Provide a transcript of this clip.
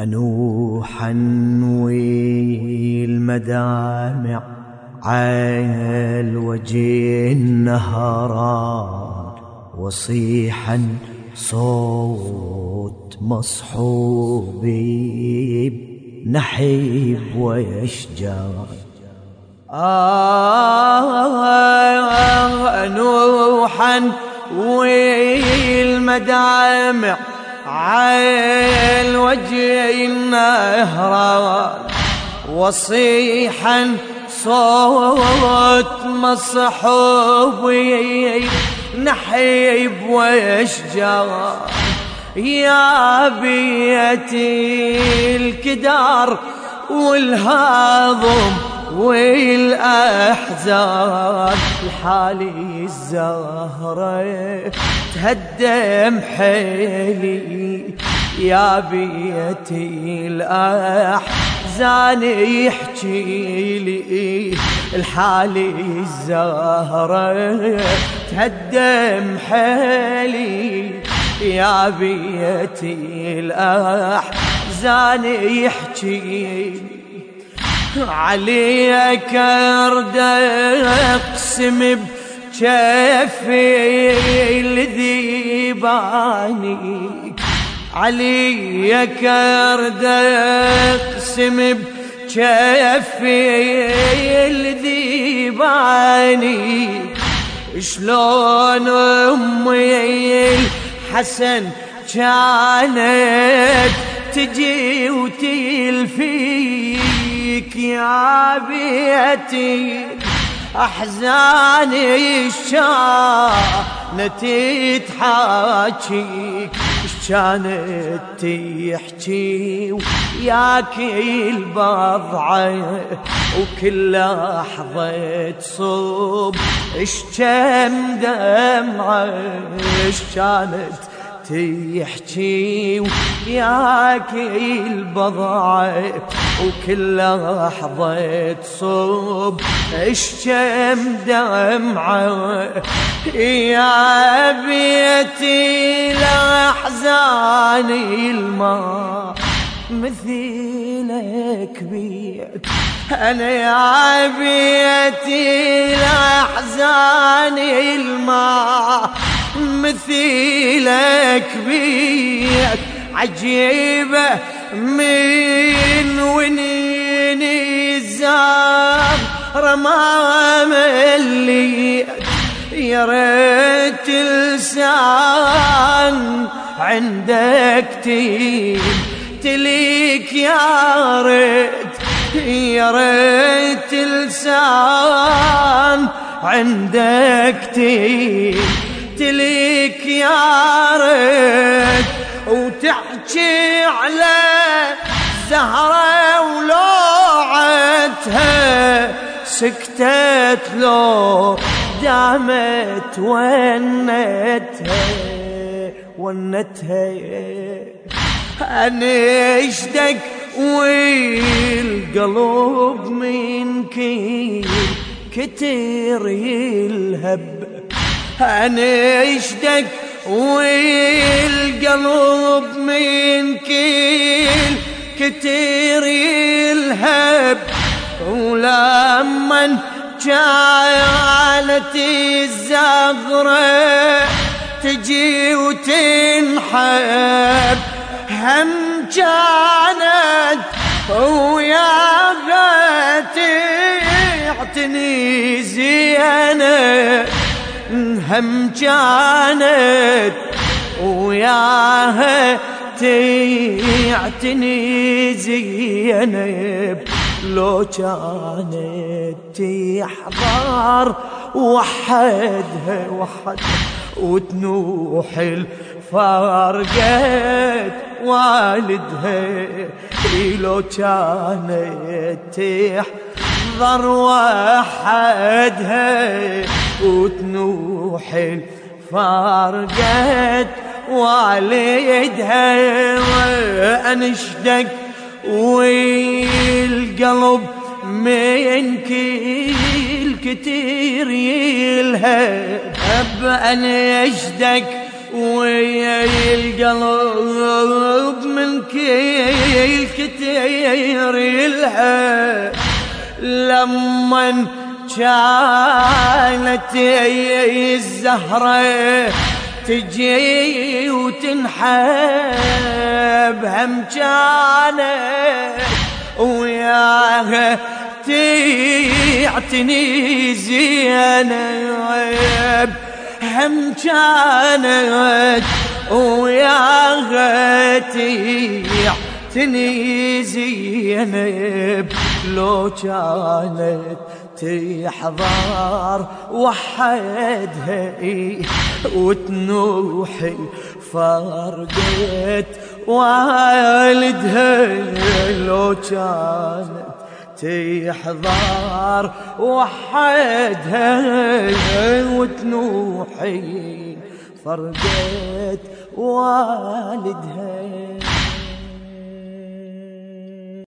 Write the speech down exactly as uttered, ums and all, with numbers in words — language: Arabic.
أنوح أنوي المدامع عال وجه النهران، وصيحا صوت مصحوبي نحيب ويشجار. آه نوحا والمدامع عال وجه النهران، وصيحا صوت مصحوبي نحيب ويشجار. يا بيتي الكدار والهضم والأحزان، لحالي الزهرة تهدم حيلي. يا بيتي الأحزان يحكي لي، لحالي الزهرة تهدم حيلي. يا بيتي الأحزان يحكي عليك ارد اقسم بجفي الذيباني، عليك ارد اقسم بجفي الذيباني. شلون امي الحسن كانت تجي وتلفيك، يا بيتي أحزاني الشانت تحاكيك. كانت تحكي وياك البضعة، وكل لحظة تصب اشكم دمعة. كانت تحكي وياك البضعة، وكل لحظة تصب اشكم دمعة. يا بيتي لأحزاني الماء مثيلك بيت، أنا يا بيتي لأحزاني الماء مثيلك بيت. عجيبة من ونين الزهرة ما مليت، يا ريت لسان عندك تليك، يا ريت يا ريت لسان عندك تليك، يا ريت وتحكي على زهرة ولوعتها سكتت لو دامت ونتها ونتها. أنشدك والقلب من كيل كتير يلهب، أنشدك والقلب من كيل كتير يلهب. ولمن كانت الزغرة تجي وتنحب، هم كانت وياها تعتني زينة، هم كانت وياها تعتني زينب. لو كانت تحضر وحدها وحدها وتنوح الفارقت والدها. لو كانت تحضر وحدها وتنوح الفارقت والدها. وأنشدك والقلب من كيل كتير يلهب، أنشدك ويا القلب من كل كتير يلهى لمن كانت الزهرة تجي وتنحب هم كانت وياها تعتني زينب هم كانت وياها تعتني زينب لو كانت تحضر وحدها وتنوحي فرقت والدها لو كانت تحضر وحدها وتنوحي فرقت والدها.